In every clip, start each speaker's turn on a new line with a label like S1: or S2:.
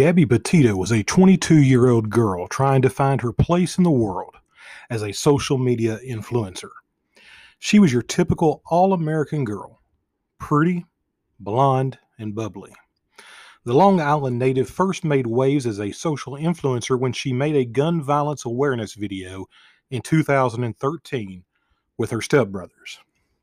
S1: Gabby Petito was a 22-year-old girl trying to find her place in the world as a social media influencer. She was your typical all-American girl, pretty, blonde, and bubbly. The Long Island native first made waves as a social influencer when she made a gun violence awareness video in 2013 with her stepbrothers.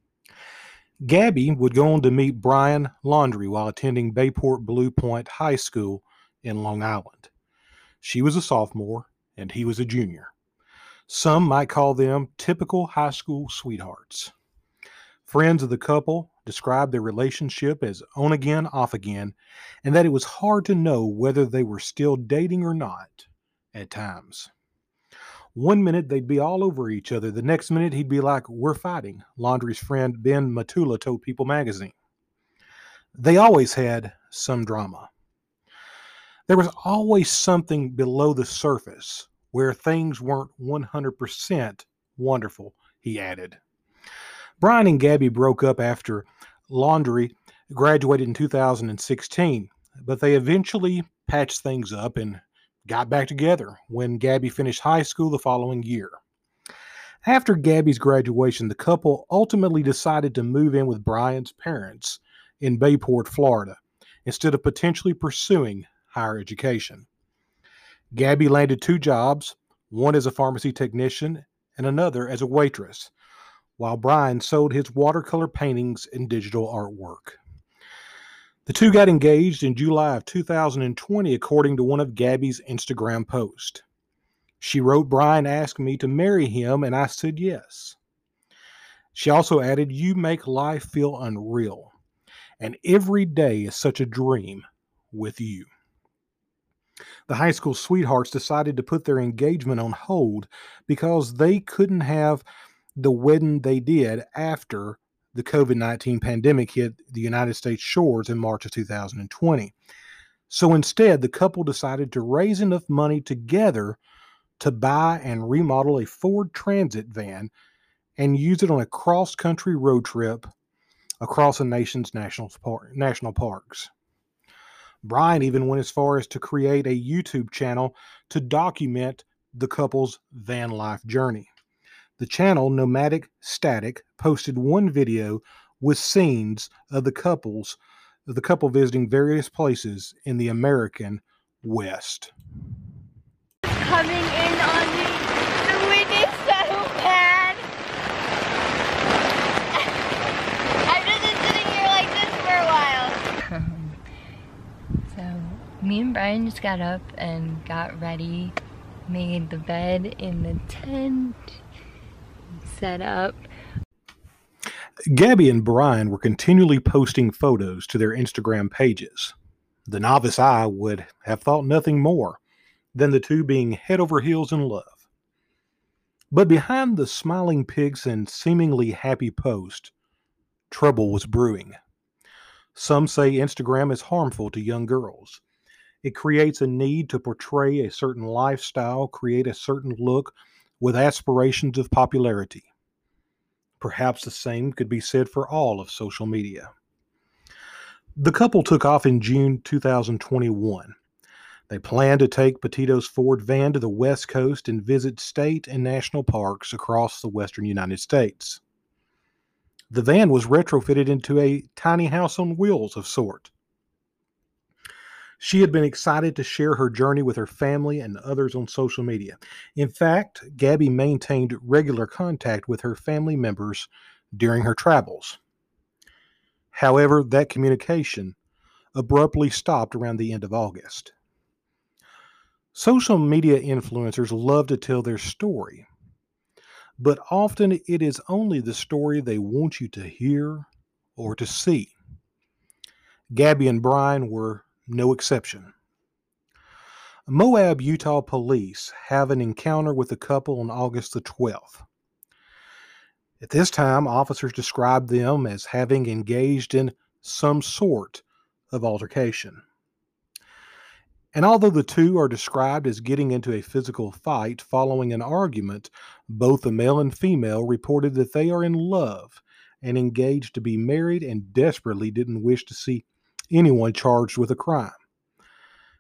S1: Gabby would go on to meet Brian Laundrie while attending Bayport Blue Point High School in Long Island. She was a sophomore and he was a junior. Some might call them typical high school sweethearts. Friends of the couple described their relationship as on again, off again, and that it was hard to know whether they were still dating or not at times. One minute they'd be all over each other. The next minute he'd be like, "We're fighting," Laundrie's friend Ben Matula told People magazine. They always had some drama. There was always something below the surface where things weren't 100% wonderful, he added. Brian and Gabby broke up after Laundrie graduated in 2016, but they eventually patched things up and got back together when Gabby finished high school the following year. After Gabby's graduation, the couple ultimately decided to move in with Brian's parents in Bayport, Florida, instead of potentially pursuing higher education. Gabby landed 2 jobs, one as a pharmacy technician and another as a waitress, while Brian sold his watercolor paintings and digital artwork. The two got engaged in July of 2020, according to one of Gabby's Instagram posts. She wrote, "Brian asked me to marry him, and I said yes." She also added, "You make life feel unreal, and every day is such a dream with you." The high school sweethearts decided to put their engagement on hold because they couldn't have the wedding they did after the COVID-19 pandemic hit the United States shores in March of 2020. So instead, the couple decided to raise enough money together to buy and remodel a Ford Transit van and use it on a cross-country road trip across the nation's national parks. Brian even went as far as to create a YouTube channel to document the couple's van life journey. The channel, Nomadic Static, posted one video with scenes of the couple visiting various places in the American West.
S2: Coming in on me. The wind is so bad. I've just been sitting here like this for a while. So me and Brian just got up and got ready, made the bed in the tent, set up.
S1: Gabby and Brian were continually posting photos to their Instagram pages. The novice eye would have thought nothing more than the two being head over heels in love. But behind the smiling pics and seemingly happy post, trouble was brewing. Some say Instagram is harmful to young girls. It creates a need to portray a certain lifestyle, create a certain look with aspirations of popularity. Perhaps the same could be said for all of social media. The couple took off in June 2021. They planned to take Petito's Ford van to the West Coast and visit state and national parks across the western United States. The van was retrofitted into a tiny house on wheels of sort. She had been excited to share her journey with her family and others on social media. In fact, Gabby maintained regular contact with her family members during her travels. However, that communication abruptly stopped around the end of August. Social media influencers love to tell their story, but often it is only the story they want you to hear or to see. Gabby and Brian were no exception. Moab, Utah police have an encounter with the couple on August the 12th. At this time, officers described them as having engaged in some sort of altercation. And although the two are described as getting into a physical fight following an argument, both the male and female reported that they are in love and engaged to be married and desperately didn't wish to see anyone charged with a crime.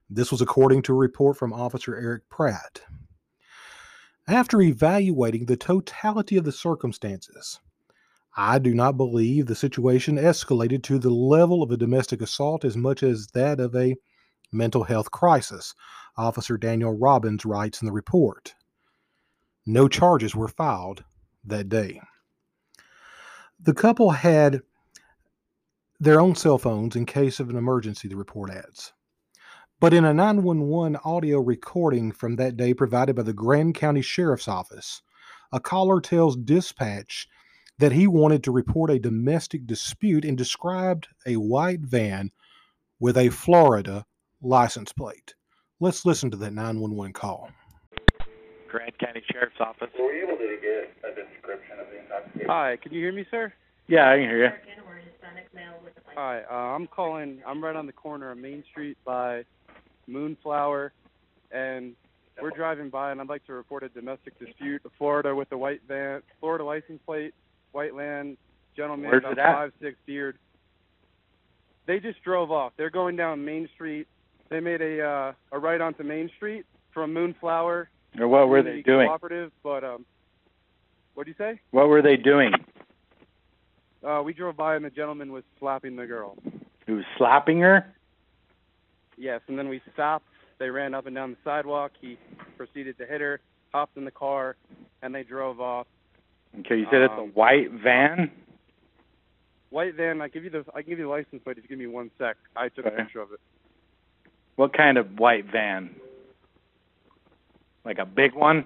S1: This was according to a report from Officer Eric Pratt. After evaluating the totality of the circumstances, I do not believe the situation escalated to the level of a domestic assault as much as that of a mental health crisis, Officer Daniel Robbins writes in the report. No charges were filed that day. The couple had their own cell phones in case of an emergency, the report adds. But in a 911 audio recording from that day provided by the Grand County Sheriff's Office, a caller tells dispatch that he wanted to report a domestic dispute and described a white van with a Florida license plate. Let's listen to that 911 call.
S3: Grand County Sheriff's Office.
S4: Were you able to get a description of the intoxication?
S5: Hi, can you hear me, sir?
S3: Yeah, I can hear you.
S5: Hi, I'm calling. I'm right on the corner of Main Street by Moonflower, and we're driving by, and I'd like to report a domestic dispute. Florida with a white van, Florida license plate, white van, gentleman,
S3: Where's
S5: about
S3: it at?
S5: 5'6", beard. They just drove off. They're going down Main Street. They made a right onto Main Street from Moonflower.
S3: Or what were they doing?
S5: Cooperative, but what do you say?
S3: What were they doing?
S5: We drove by, and the gentleman was slapping the girl.
S3: He was slapping her?
S5: Yes, and then we stopped. They ran up and down the sidewalk. He proceeded to hit her, hopped in the car, and they drove off.
S3: Okay, you said it's a white van?
S5: White van. I can give you the license plate if you give me 1 sec. I took a picture of it.
S3: What kind of white van? Like a big one?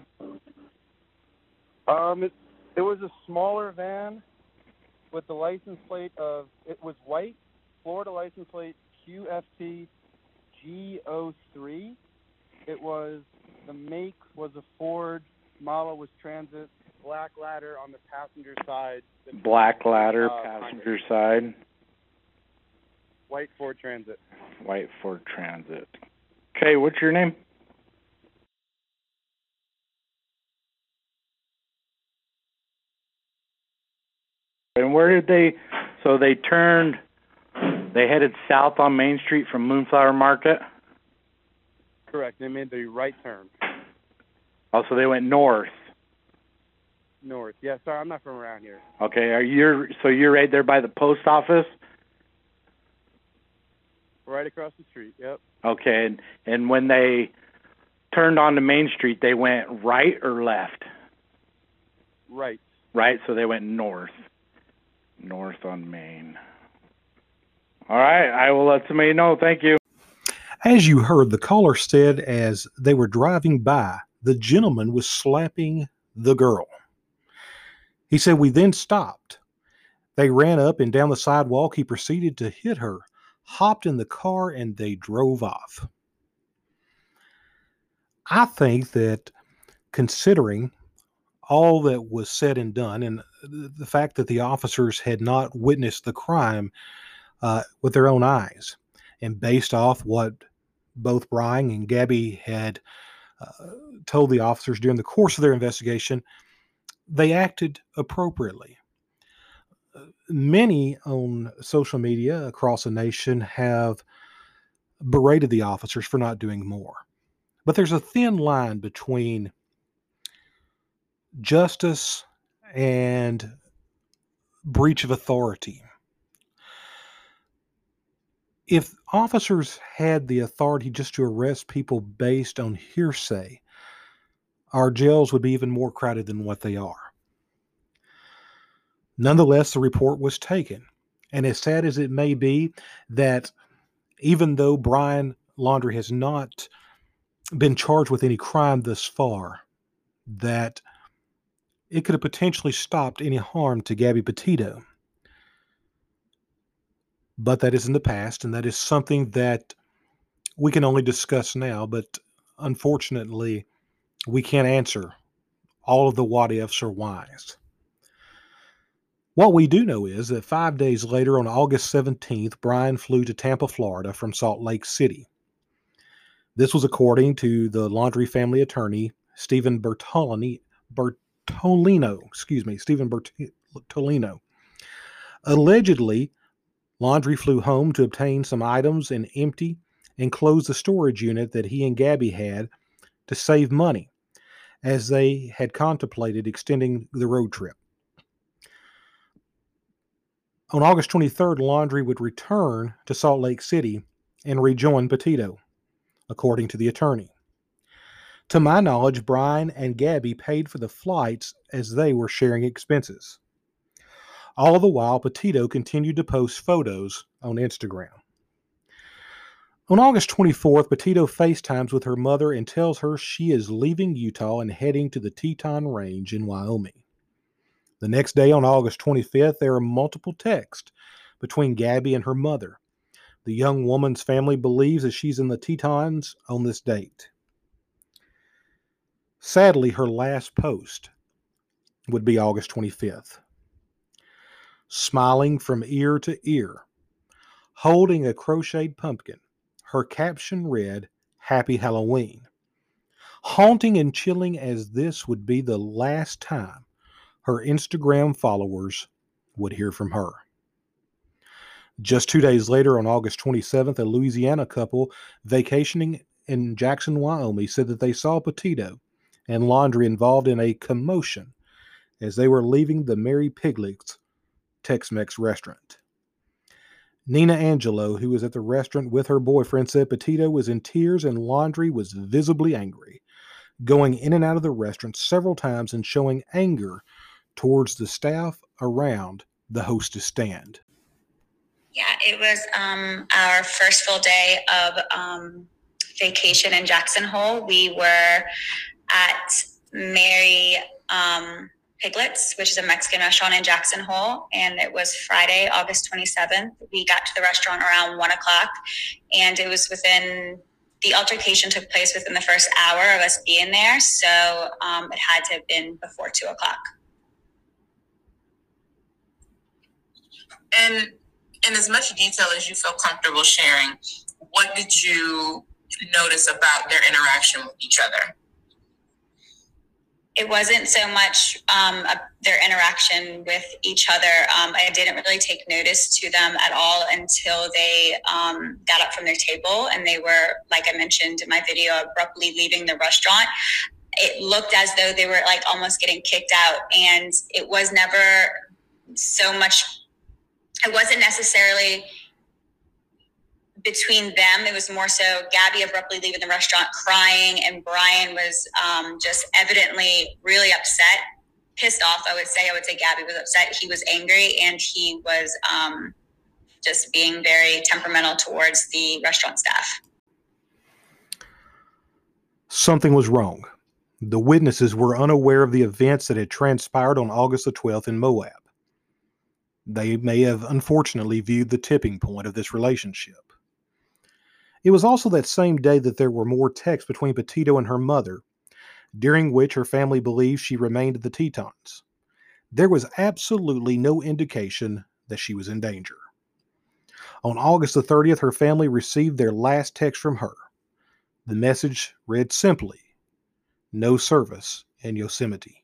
S5: It was a smaller van with the license plate of, it was white, Florida license plate QFT G03. It was, the make was a Ford, model was Transit, black ladder on the passenger side.
S3: Black ladder, passenger side.
S5: White Ford Transit.
S3: White Ford Transit. Okay, what's your name? And where did they, so they headed south on Main Street from Moonflower Market?
S5: Correct. They made the right turn.
S3: Oh, so they went north.
S5: North. Yeah, sorry, I'm not from around here.
S3: Okay, you're right there by the post office?
S5: Right across the street, yep.
S3: Okay, and when they turned onto Main Street, they went right or left?
S5: Right.
S3: Right, so they went north. North on Main. All right, I will let somebody know. Thank you.
S1: As you heard, the caller said as they were driving by, the gentleman was slapping the girl. He said, we then stopped. They ran up and down the sidewalk. He proceeded to hit her, hopped in the car, and they drove off. I think that considering all that was said and done, and the fact that the officers had not witnessed the crime with their own eyes, and based off what both Brian and Gabby had told the officers during the course of their investigation, they acted appropriately. Many on social media across the nation have berated the officers for not doing more. But there's a thin line between justice and breach of authority. If officers had the authority just to arrest people based on hearsay, our jails would be even more crowded than what they are. Nonetheless, the report was taken. And as sad as it may be that even though Brian Laundrie has not been charged with any crime thus far, that it could have potentially stopped any harm to Gabby Petito. But that is in the past, and that is something that we can only discuss now. But unfortunately, we can't answer all of the what ifs or whys. What we do know is that 5 days later, on August 17th, Brian flew to Tampa, Florida from Salt Lake City. This was according to the Laundrie family attorney, Stephen Bertolino. Allegedly, Laundrie flew home to obtain some items and empty and closed the storage unit that he and Gabby had to save money, as they had contemplated extending the road trip. On August 23rd, Laundrie would return to Salt Lake City and rejoin Petito, according to the attorney. To my knowledge, Brian and Gabby paid for the flights as they were sharing expenses. All the while, Petito continued to post photos on Instagram. On August 24th, Petito FaceTimes with her mother and tells her she is leaving Utah and heading to the Teton Range in Wyoming. The next day, on August 25th, there are multiple texts between Gabby and her mother. The young woman's family believes that she's in the Tetons on this date. Sadly, her last post would be August 25th. Smiling from ear to ear, holding a crocheted pumpkin, her caption read, "Happy Halloween." Haunting and chilling as this would be the last time her Instagram followers would hear from her. Just 2 days later, on August 27th, a Louisiana couple vacationing in Jackson, Wyoming, said that they saw Petito and Laundrie involved in a commotion as they were leaving the Mary Piglets Tex-Mex restaurant. Nina Angelo, who was at the restaurant with her boyfriend, said Petito was in tears and Laundrie was visibly angry, going in and out of the restaurant several times and showing anger towards the staff around the hostess stand.
S6: Yeah, it was our first full day of vacation in Jackson Hole. We were at Mary Piglets, which is a Mexican restaurant in Jackson Hole, and it was Friday, August 27th. We got to the restaurant around 1 o'clock, and it was the altercation took place within the first hour of us being there, so it had to have been before 2 o'clock.
S7: And in as much detail as you feel comfortable sharing, what did you notice about their interaction with each other?
S6: It wasn't so much their interaction with each other. I didn't really take notice to them at all until they got up from their table and they were, like I mentioned in my video, abruptly leaving the restaurant. It looked as though they were like almost getting kicked out, and it was never so much. It wasn't necessarily between them. It was more so Gabby abruptly leaving the restaurant crying, and Brian was just evidently really upset, pissed off. I would say Gabby was upset. He was angry, and he was just being very temperamental towards the restaurant staff.
S1: Something was wrong. The witnesses were unaware of the events that had transpired on August the 12th in Moab. They may have unfortunately viewed the tipping point of this relationship. It was also that same day that there were more texts between Petito and her mother, during which her family believed she remained at the Tetons. There was absolutely no indication that she was in danger. On August the 30th, her family received their last text from her. The message read simply, "No service in Yosemite."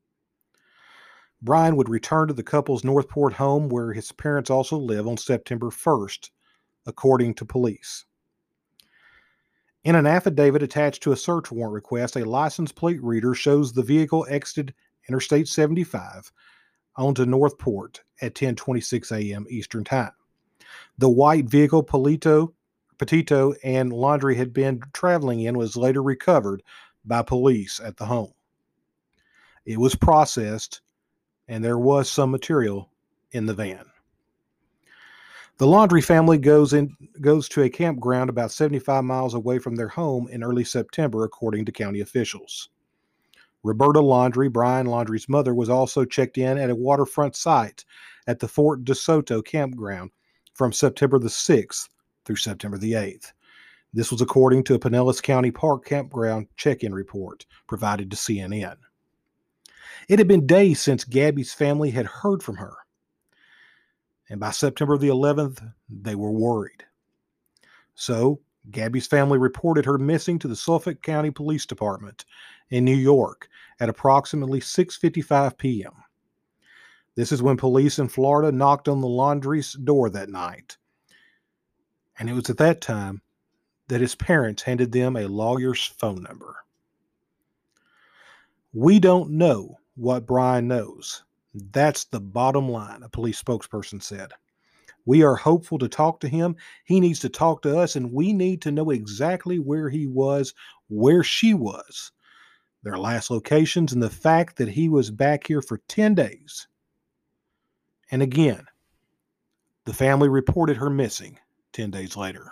S1: Brian would return to the couple's Northport home where his parents also live on September 1st, according to police. In an affidavit attached to a search warrant request, a license plate reader shows the vehicle exited Interstate 75 onto Northport at 10:26 a.m. Eastern Time. The white vehicle Petito and Laundrie had been traveling in was later recovered by police at the home. It was processed, and there was some material in the van. The Laundrie family goes to a campground about 75 miles away from their home in early September, according to county officials. Roberta Laundrie, Brian Laundrie's mother, was also checked in at a waterfront site at the Fort DeSoto campground from September the 6th through September the 8th. This was according to a Pinellas County Park campground check-in report provided to CNN. It had been days since Gabby's family had heard from her, and by September the 11th, they were worried. So, Gabby's family reported her missing to the Suffolk County Police Department in New York at approximately 6:55 p.m. This is when police in Florida knocked on the Laundrie's door that night. And it was at that time that his parents handed them a lawyer's phone number. We don't know what Brian knows. That's the bottom line, a police spokesperson said. We are hopeful to talk to him. He needs to talk to us, and we need to know exactly where he was, where she was, their last locations, and the fact that he was back here for 10 days. And again, the family reported her missing 10 days later.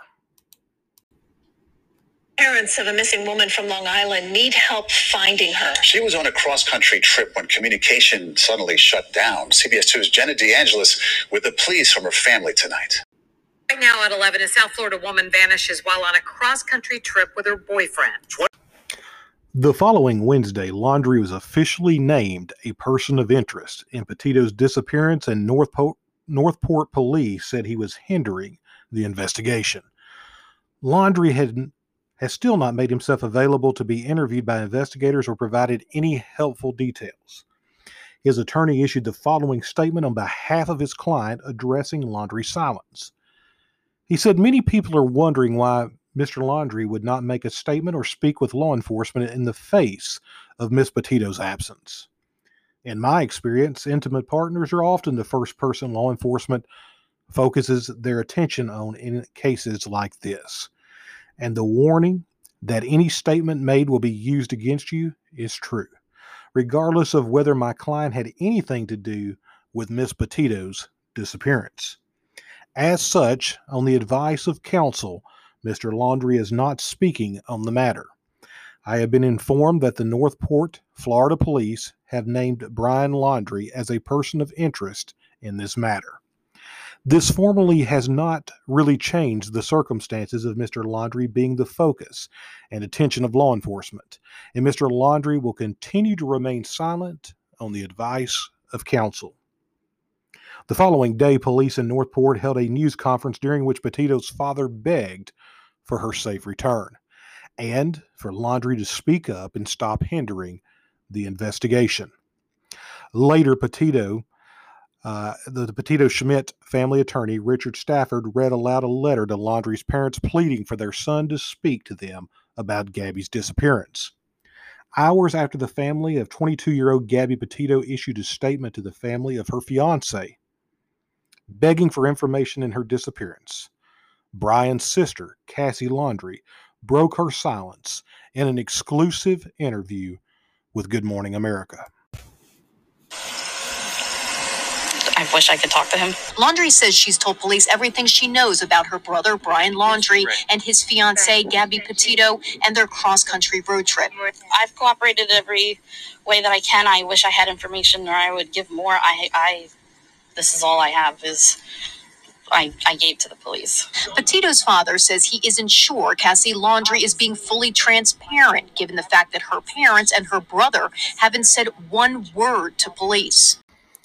S8: Parents of a missing woman from Long Island need help finding her.
S9: She was on a cross-country trip when communication suddenly shut down. CBS 2's Jenna DeAngelis with the police from her family tonight.
S10: Right now at 11, a South Florida woman vanishes while on a cross-country trip with her boyfriend.
S1: The following Wednesday, Laundrie was officially named a person of interest in Petito's disappearance, and Northport police said he was hindering the investigation. Laundrie has still not made himself available to be interviewed by investigators or provided any helpful details. His attorney issued the following statement on behalf of his client addressing Laundrie's silence. He said, "Many people are wondering why Mr. Laundrie would not make a statement or speak with law enforcement in the face of Miss Petito's absence. In my experience, intimate partners are often the first person law enforcement focuses their attention on in cases like this. And the warning that any statement made will be used against you is true, regardless of whether my client had anything to do with Miss Petito's disappearance. As such, on the advice of counsel, Mr. Laundrie is not speaking on the matter. I have been informed that the Northport, Florida police have named Brian Laundrie as a person of interest in this matter. This formally has not really changed the circumstances of Mr. Laundrie being the focus and attention of law enforcement, and Mr. Laundrie will continue to remain silent on the advice of counsel." The following day, police in Northport held a news conference during which Petito's father begged for her safe return and for Laundrie to speak up and stop hindering the investigation. Later, the Petito Schmidt family attorney, Richard Stafford, read aloud a letter to Laundrie's parents pleading for their son to speak to them about Gabby's disappearance. Hours after the family of 22-year-old Gabby Petito issued a statement to the family of her fiancé, begging for information in her disappearance, Brian's sister, Cassie Laundrie, broke her silence in an exclusive interview with Good Morning America.
S8: I wish I could talk to him. Laundrie says she's told police everything she knows about her brother, Brian Laundrie, and his fiancée, Gabby Petito, and their cross-country road trip.
S11: I've cooperated every way that I can. I wish I had information or I would give more. This is all I have is I gave to the police.
S8: Petito's father says he isn't sure Cassie Laundrie is being fully transparent, given the fact that her parents and her brother haven't said one word to police.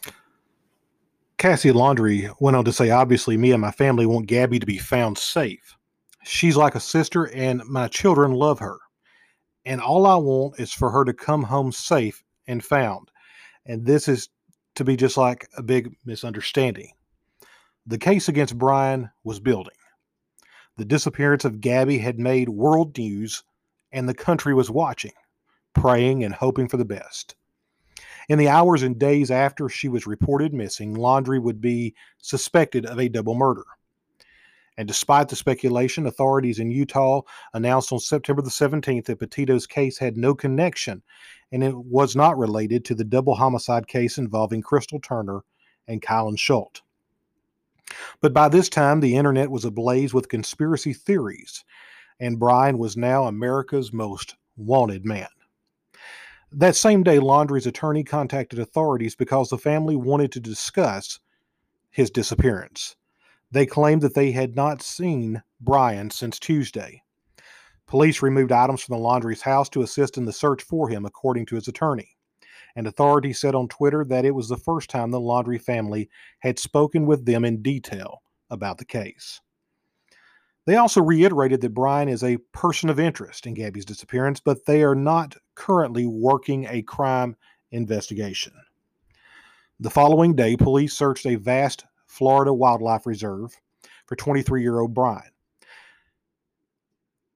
S1: Cassie Laundrie went on to say, "Obviously, me and my family want Gabby to be found safe. She's like a sister, and my children love her. And all I want is for her to come home safe and found. And this is to be just like a big misunderstanding." The case against Brian was building. The disappearance of Gabby had made world news, and the country was watching, praying and hoping for the best. In the hours and days after she was reported missing, Laundrie would be suspected of a double murder. And despite the speculation, authorities in Utah announced on September the 17th that Petito's case had no connection, and it was not related to the double homicide case involving Crystal Turner and Kylan Schultz. But by this time, the internet was ablaze with conspiracy theories, and Brian was now America's most wanted man. That same day, Laundrie's attorney contacted authorities because the family wanted to discuss his disappearance. They claimed that they had not seen Brian since Tuesday. Police removed items from the Laundrie's house to assist in the search for him, according to his attorney. And authorities said on Twitter that it was the first time the Laundrie family had spoken with them in detail about the case. They also reiterated that Brian is a person of interest in Gabby's disappearance, but they are not currently working a crime investigation. The following day, police searched a vast Florida wildlife reserve for 23-year-old Brian.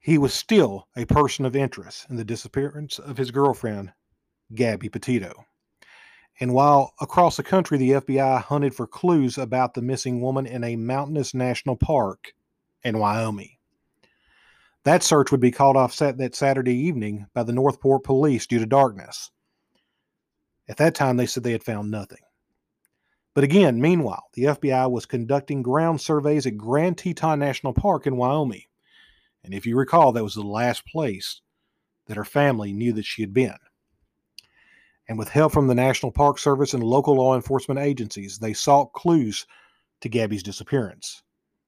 S1: he was still a person of interest in the disappearance of his girlfriend, Gabby Petito. And while across the country the FBI hunted for clues about the missing woman in a mountainous national park in Wyoming, that search would be called off that Saturday evening by the Northport police due to darkness. At that time, they said they had found nothing. But again, meanwhile, the FBI was conducting ground surveys at Grand Teton National Park in Wyoming. And if you recall, that was the last place that her family knew that she had been. And with help from the National Park Service and local law enforcement agencies, they sought clues to Gabby's disappearance.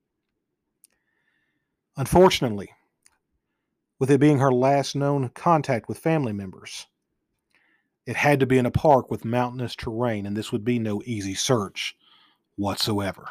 S1: Unfortunately, with it being her last known contact with family members, it had to be in a park with mountainous terrain, and this would be no easy search whatsoever.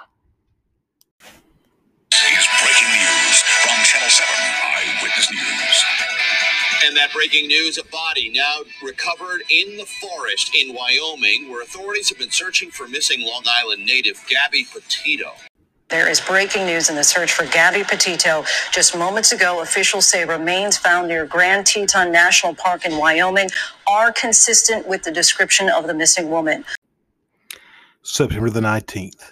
S9: Is breaking news from Channel 7 Eyewitness News.
S12: And that breaking news, a body now recovered in the forest in Wyoming, where authorities have been searching for missing Long Island native Gabby Petito.
S8: There is breaking news in the search for Gabby Petito. Just moments ago, officials say remains found near Grand Teton National Park in Wyoming are consistent with the description of the missing woman.
S1: September the 19th.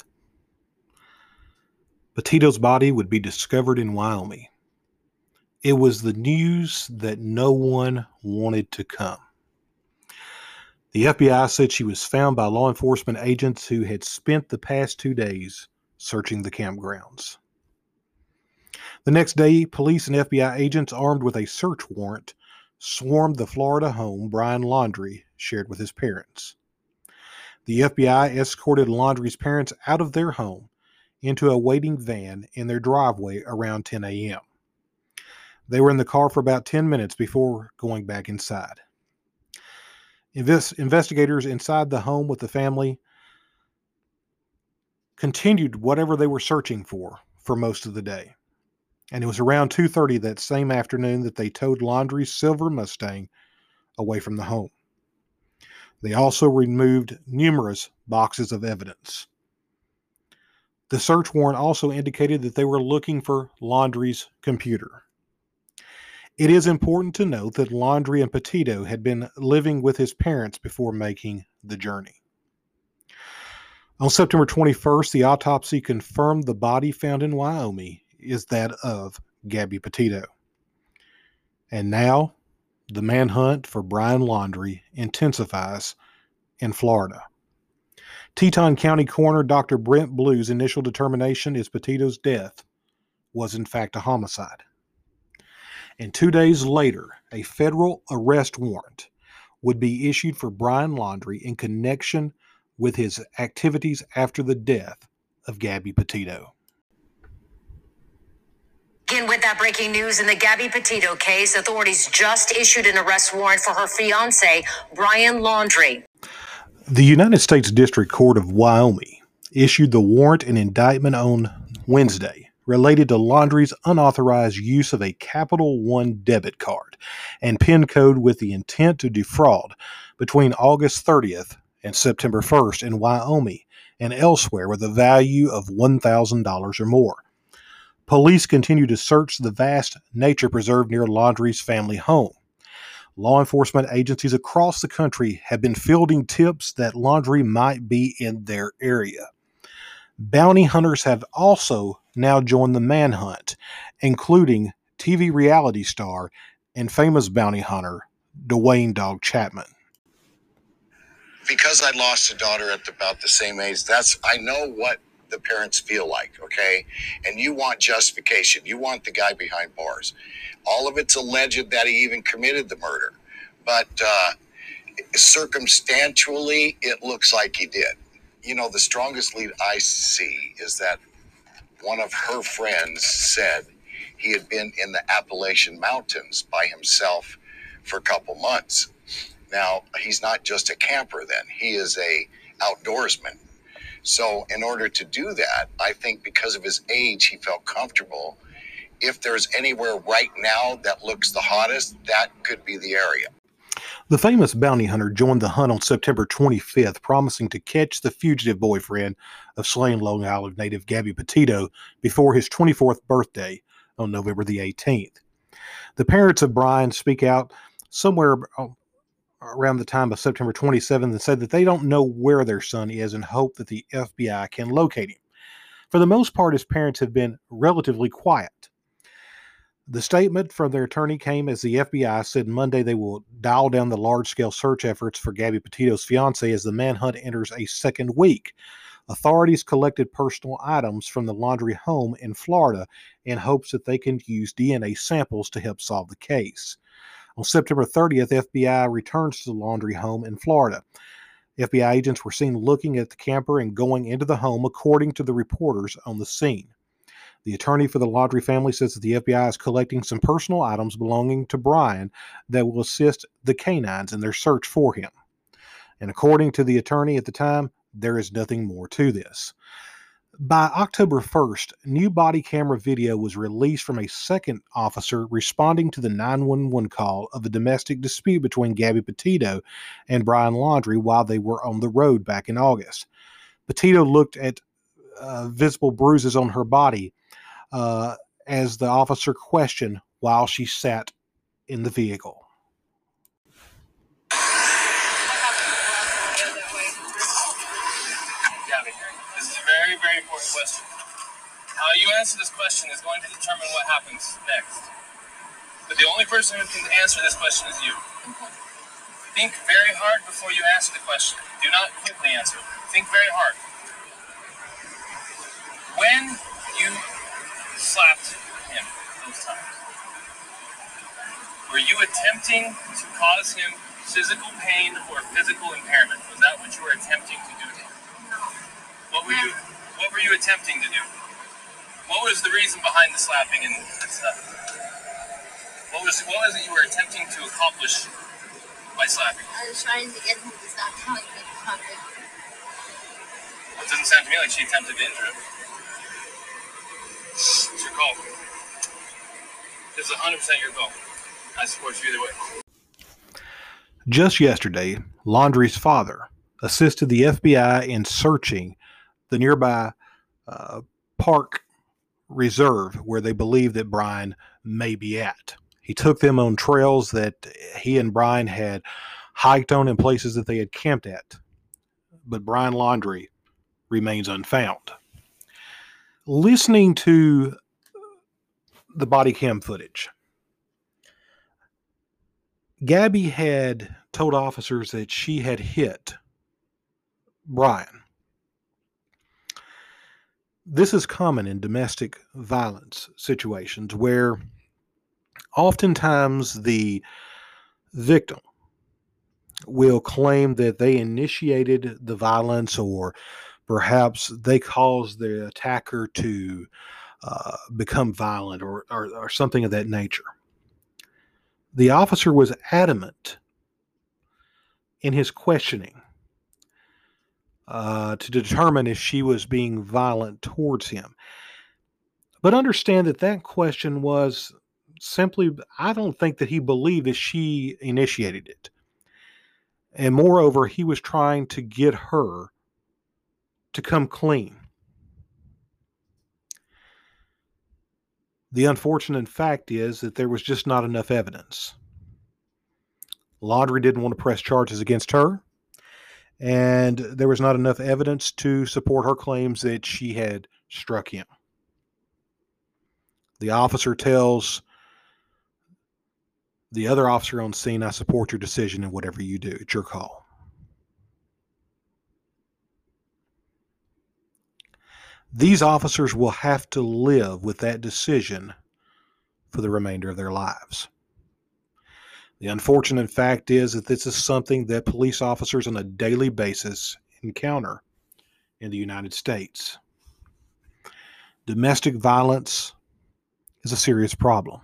S1: Petito's body would be discovered in Wyoming. It was the news that no one wanted to come. The FBI said she was found by law enforcement agents who had spent the past 2 days searching the campgrounds. The next day, police and FBI agents armed with a search warrant swarmed the Florida home Brian Laundrie shared with his parents. The FBI escorted Laundrie's parents out of their home into a waiting van in their driveway around 10 a.m. They were in the car for about 10 minutes before going back inside. Investigators inside the home with the family continued whatever they were searching for most of the day. And it was around 2:30 that same afternoon that they towed Laundrie's silver Mustang away from the home. They also removed numerous boxes of evidence. The search warrant also indicated that they were looking for Laundrie's computer. It is important to note that Laundrie and Petito had been living with his parents before making the journey. On September 21st, the autopsy confirmed the body found in Wyoming is that of Gabby Petito. And now, the manhunt for Brian Laundrie intensifies in Florida. Teton County Coroner Dr. Brent Blue's initial determination is Petito's death was in fact a homicide. And 2 days later, a federal arrest warrant would be issued for Brian Laundrie in connection with his activities after the death of Gabby Petito.
S8: Begin with that breaking news in the Gabby Petito case. Authorities just issued an arrest warrant for her fiancé, Brian Laundrie.
S1: The United States District Court of Wyoming issued the warrant and indictment on Wednesday related to Laundrie's unauthorized use of a Capital One debit card and PIN code with the intent to defraud between August 30th and September 1st in Wyoming and elsewhere with a value of $1,000 or more. Police continue to search the vast nature preserve near Laundrie's family home. Law enforcement agencies across the country have been fielding tips that Laundrie might be in their area. Bounty hunters have also now joined the manhunt, including TV reality star and famous bounty hunter Dwayne Dog Chapman.
S9: Because I lost a daughter at about the same age, I know what the parents feel like, okay? And you want justification. You want the guy behind bars. All of it's alleged that he even committed the murder. But circumstantially, it looks like he did. You know, the strongest lead I see is that one of her friends said he had been in the Appalachian Mountains by himself for a couple months. Now, he's not just a camper then. He is a outdoorsman. So in order to do that, I think because of his age, he felt comfortable. If there's anywhere right now that looks the hottest, that could be the area.
S1: The famous bounty hunter joined the hunt on September 25th, promising to catch the fugitive boyfriend of slain Long Island native Gabby Petito before his 24th birthday on November the 18th. The parents of Brian speak out somewhere around the time of September 27th and said that they don't know where their son is and hope that the FBI can locate him. For the most part, his parents have been relatively quiet. The statement from their attorney came as the FBI said Monday they will dial down the large-scale search efforts for Gabby Petito's fiancé as the manhunt enters a second week. Authorities collected personal items from the Laundrie home in Florida in hopes that they can use DNA samples to help solve the case. On September 30th, FBI returns to the Laundrie home in Florida. FBI agents were seen looking at the camper and going into the home, according to the reporters on the scene. The attorney for the Laundrie family says that the FBI is collecting some personal items belonging to Brian that will assist the canines in their search for him. And according to the attorney at the time, there is nothing more to this. By October 1st, new body camera video was released from a second officer responding to the 911 call of a domestic dispute between Gabby Petito and Brian Laundrie while they were on the road back in August. Petito looked at visible bruises on her body as the officer questioned while she sat in the vehicle.
S13: Gabby, this is a very, very important question. How you answer this question is going to determine what happens next. But the only person who can answer this question is you. Think very hard before you answer the question. Do not quickly answer. Think very hard. When you slapped him those times, were you attempting to cause him physical pain or physical impairment? Was that what you were attempting to do to him? What were you attempting to do? What was the reason behind the slapping and stuff? What was it you were attempting to accomplish by slapping?
S14: I was trying to get him to stop telling me something.
S13: It doesn't sound to me like she attempted to injure him. It's your call. It's 100% your call. I support you either way.
S1: Just yesterday, Laundrie's father assisted the FBI in searching the nearby park reserve where they believe that Brian may be at. He took them on trails that he and Brian had hiked on in places that they had camped at. But Brian Laundrie remains unfound. Listening to the body cam footage, Gabby had told officers that she had hit Brian. This is common in domestic violence situations where oftentimes the victim will claim that they initiated the violence or perhaps they caused the attacker to become violent or something of that nature. The officer was adamant in his questioning to determine if she was being violent towards him. But understand that question was simply, I don't think that he believed that she initiated it. And moreover, he was trying to get her to come clean. The unfortunate fact is that there was just not enough evidence. Laundrie didn't want to press charges against her, and there was not enough evidence to support her claims that she had struck him. The officer tells the other officer on scene, I support your decision and whatever you do, it's your call. These officers will have to live with that decision for the remainder of their lives. The unfortunate fact is that this is something that police officers on a daily basis encounter in the United States. Domestic violence is a serious problem.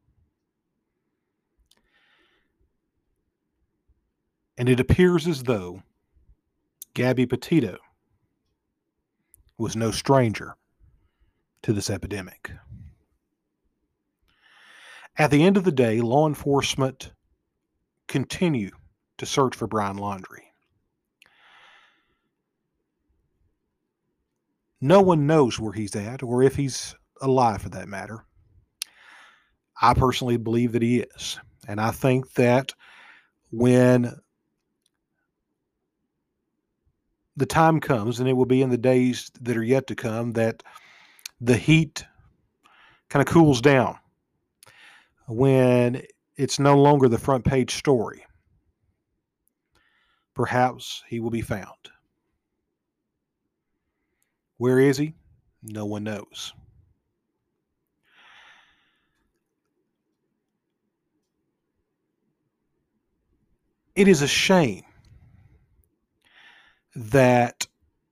S1: And it appears as though Gabby Petito was no stranger to this epidemic. At the end of the day, law enforcement continue to search for Brian Laundrie. No one knows where he's at or if he's alive for that matter. I personally believe that he is. And I think that when the time comes, and it will be in the days that are yet to come, that the heat kind of cools down, when it's no longer the front page story, perhaps he will be found. Where is he? No one knows. It is a shame that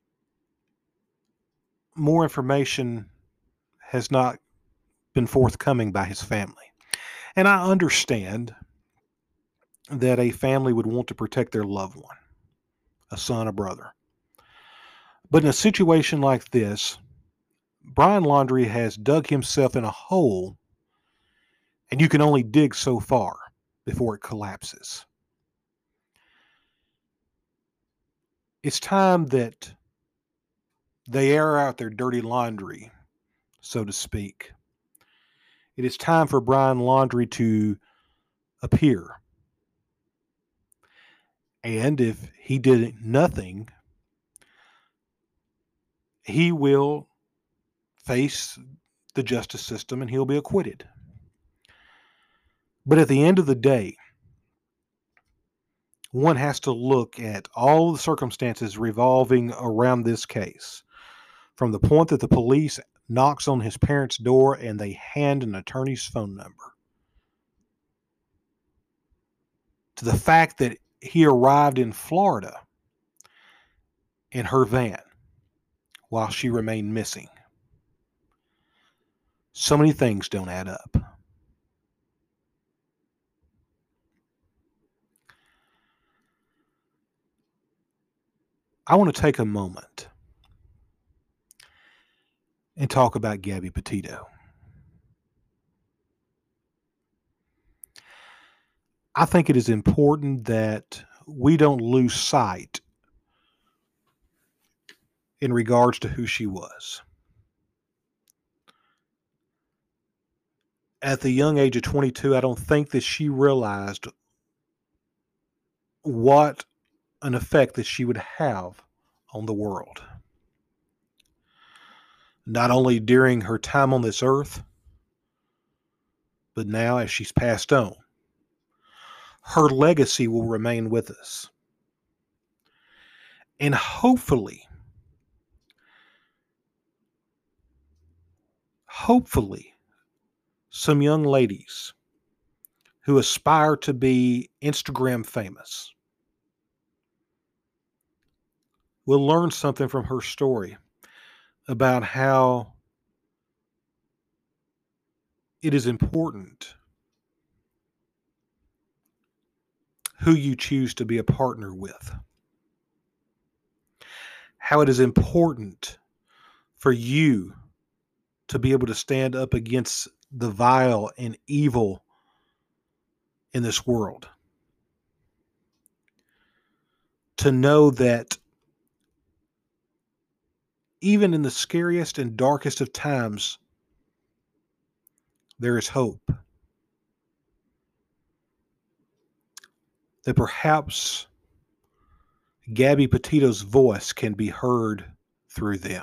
S1: more information has not been forthcoming by his family. And I understand that a family would want to protect their loved one, a son, a brother. But in a situation like this, Brian Laundrie has dug himself in a hole, and you can only dig so far before it collapses. It's time that they air out their dirty laundry, so to speak. It is time for Brian Laundrie to appear. And if he did nothing, he will face the justice system and he'll be acquitted. But at the end of the day, one has to look at all the circumstances revolving around this case. From the point that the police knocks on his parents' door and they hand an attorney's phone number, to the fact that he arrived in Florida in her van while she remained missing. So many things don't add up. I want to take a moment and talk about Gabby Petito. I think it is important that we don't lose sight in regards to who she was. At the young age of 22, I don't think that she realized what an effect that she would have on the world. Not only during her time on this earth, but now as she's passed on. Her legacy will remain with us. And hopefully, some young ladies who aspire to be Instagram famous will learn something from her story about how it is important who you choose to be a partner with. How it is important for you to be able to stand up against the vile and evil in this world. To know that even in the scariest and darkest of times, there is hope. That perhaps Gabby Petito's voice can be heard through them.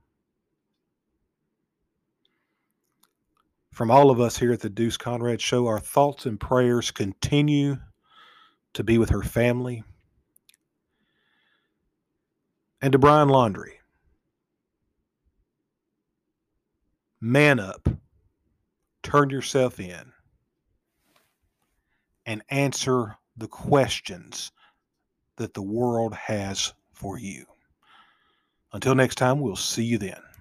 S1: From all of us here at the Deuce Conrad Show, our thoughts and prayers continue to be with her family. And to Brian Laundrie, man up, turn yourself in, and answer the questions that the world has for you. Until next time, we'll see you then.